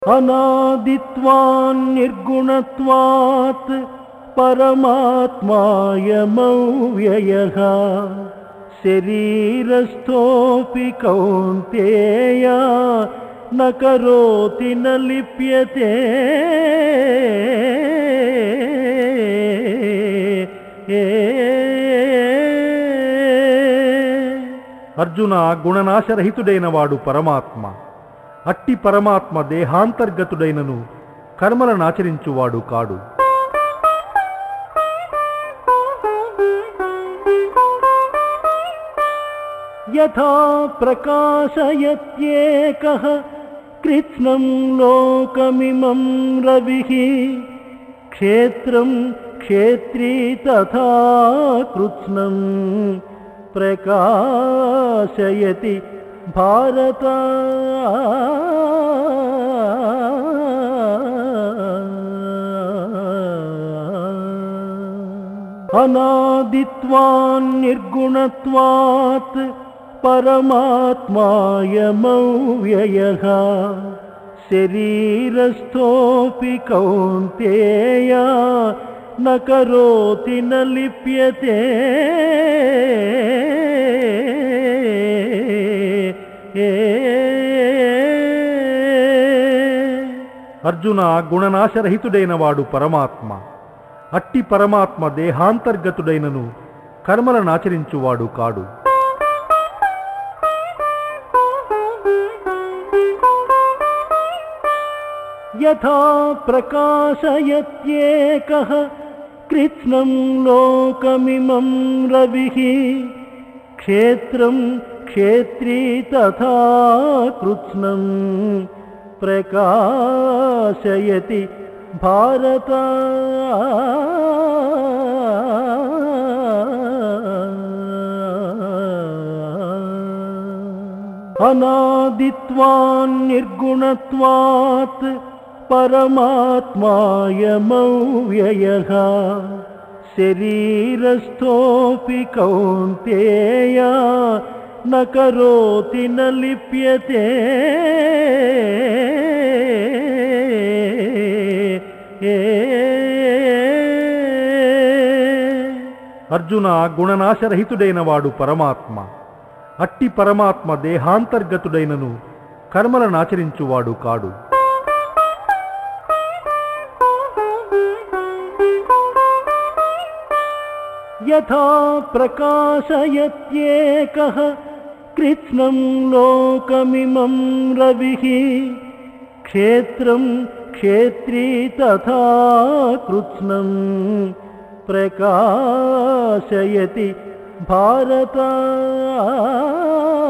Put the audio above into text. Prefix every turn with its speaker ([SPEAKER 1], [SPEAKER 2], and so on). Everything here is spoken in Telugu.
[SPEAKER 1] అనాదిత్వాన్ నిర్గుణత్వాత్ పరమాత్మాయమవ్యయః శరీరస్థోపి కౌంతేయ న కరోతి న లిప్యతే. అర్జున, గుణనాశరహితుడైన వాడు పరమాత్మ. అట్టి పరమాత్మ దేహాంతర్గతుడైనను కర్మలనాచరించువాడు కాడు. యథా ప్రకాశయత్యేకః కృత్స్నం లోకమిమం రవిః క్షేత్రం క్షేత్రీ తథా కృత్స్నం ప్రకాశయతి భారత. అనాదిత్వాన్ నిర్గుణత్వాత్ పరమాత్మాయమవ్యయః శరీరస్థోపి కౌంతేయ న కరోతి న లిప్యతే. అర్జున, గుణనాశరహితుడైన వాడు పరమాత్మ. అట్టి పరమాత్మ దేహాంతర్గతుడైనను కర్మలనాచరించువాడు కాడు. యథా ప్రకాశయత్యేకః కృత్స్నం లోకమిమం రవిః క్షేత్రం క్షేత్రీ తథా కృత్స్నం ప్రకాశయతి భారత. అనాదిత్వాన్ నిర్గుణత్వాత్ పరమాత్మాయమవ్యయః శరీరస్థోపి కౌంతేయ న కరోతి న లిప్యతే. అర్జున, గుణనాశరహితుడైన వాడు పరమాత్మ. అట్టి పరమాత్మ దేహాంతర్గతుడైనను కర్మలనాచరించువాడు కాడు. యథా ప్రకాశయత్యేకః కృత్స్నం లోకమిమం రవిః క్షేత్రం క్షేత్రీ తథా కృత్స్నం ప్రకాశయతి భారత.